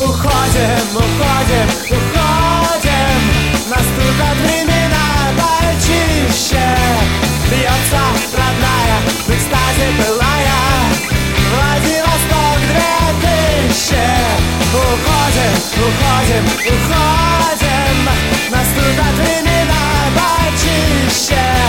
Уходим, уходим, уходим. Наступят времена почище. Бьется родная, в экстазе пылая, Владивосток 2000. Уходим, уходим, уходим. Наступят времена почище.